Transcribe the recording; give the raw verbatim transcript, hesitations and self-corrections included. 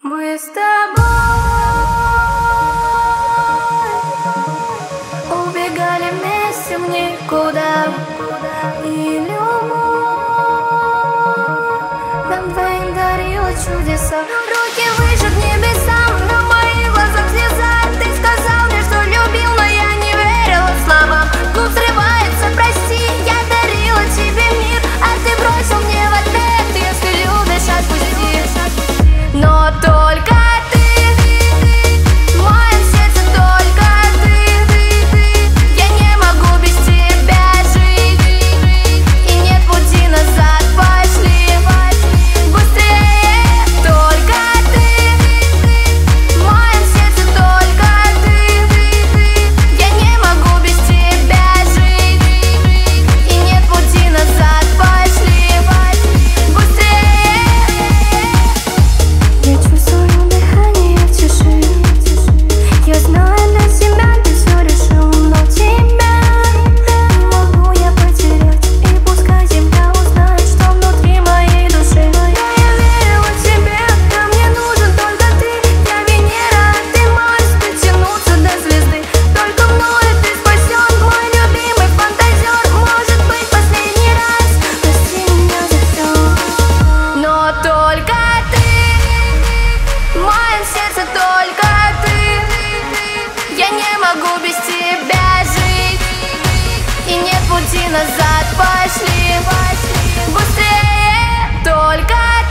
Мы с тобой убегали вместе в никуда, и любовь нам двоим дарила чудеса. Руки выше к небесам, на моих глазах слеза. Ты сказал мне, что любил, но я не верила словам. Губ срывается, прости, я дарила тебе мир, а ты бросил мне в ответ: если любишь, отпусти. Но только ты, в моем сердце только ты. Я не могу без тебя жить, и нет пути назад, пошли быстрее. Только ты, в моем сердце только ты. Я не могу без тебя жить, и нет пути назад, пошли быстрее. Я чувствую дыхание в тиши. Я знаю, для себя ты все решил, но тебя не могу я потерять. И пускай земля узнает, что внутри моей души. Но я верила тебе, а мне нужен только ты. Я Венера, а ты Марс, дотянуться до звезды. Только мною ты спасен, мой любимый фантазер. Может быть, последний раз, прости меня за все. Но только ты, в моем сердце только ты. Я не могу без тебя жить, и нет пути назад, пошли быстрее. Только